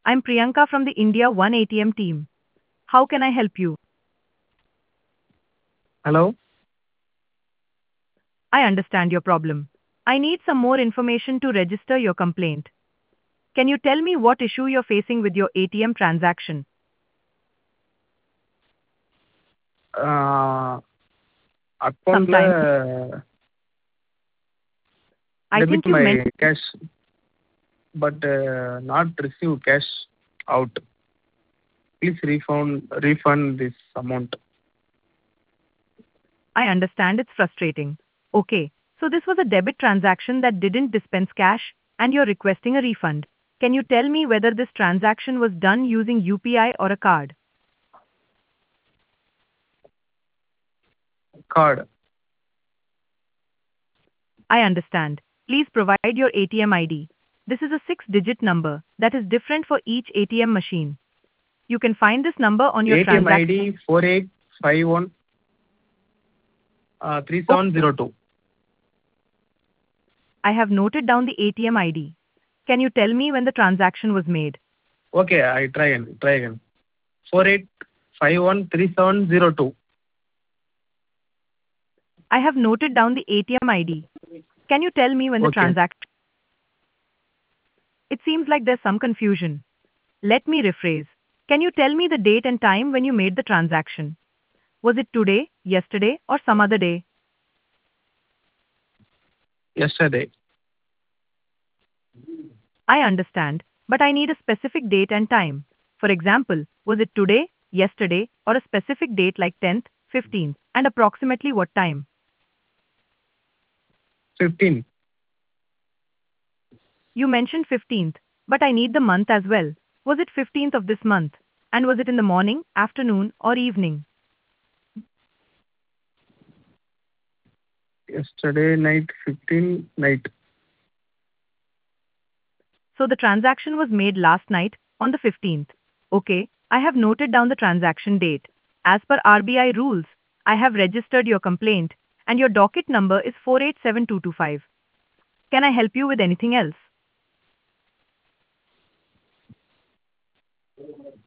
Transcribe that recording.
I'm Priyanka from the India One ATM team. How can I help you? Hello? I understand your problem. I need some more information to register your complaint. Can you tell me what issue you're facing with your ATM transaction? Uh, Accountல Sometimes I debit think you my mentioned cash, but not receive cash out. Please refund this amount. I understand it's frustrating. Okay, so this was a debit transaction that didn't dispense cash and you're requesting a refund. Can you tell me whether this transaction was done using UPI or a card? Card. I understand. Please provide your ATM ID. This is a six-digit number that is different for each ATM machine. You can find this number on your ATM transaction. ID 4851 3702. I have noted down the ATM ID. Can you tell me when the transaction was made? Okay, I try again. Try again. 48513702. I have noted down the ATM ID. Can you tell me when the Okay. transaction? It seems like there's some confusion. Let me rephrase. Can you tell me the date and time when you made the transaction? Was it today, yesterday, or some other day? Yesterday. I understand, but I need a specific date and time. For example, was it today, yesterday, or a specific date like 10th, 15th, and approximately what time? 15. You mentioned 15th, but I need the month as well. Was it 15th of this month? And was it in the morning, afternoon, or evening? Yesterday night 15 night. So the transaction was made last night on the 15th. Okay, I have noted down the transaction date. As per RBI rules, I have registered your complaint and your docket number is 487225. Can I help you with anything else?